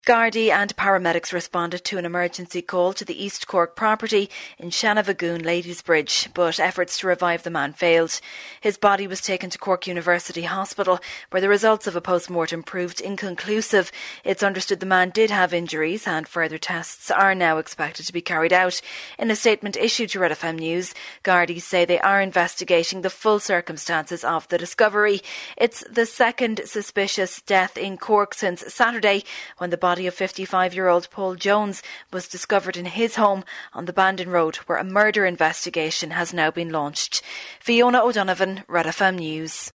Gardaí and paramedics responded to an emergency call to the East Cork property in Shanavagoon, Ladiesbridge, but efforts to revive the man failed. His body was taken to Cork University Hospital, where the results of a post-mortem proved inconclusive. It's understood the man did have injuries and further tests are now expected to be carried out. In a statement issued to Red FM News, Gardaí say they are investigating the full circumstances of the discovery. It's the second suspicious death in Cork since Saturday, when the body of 55-year-old Paul Jones was discovered in his home on the Bandon Road, where a murder investigation has now been launched. Fiona O'Donovan, Red FM News.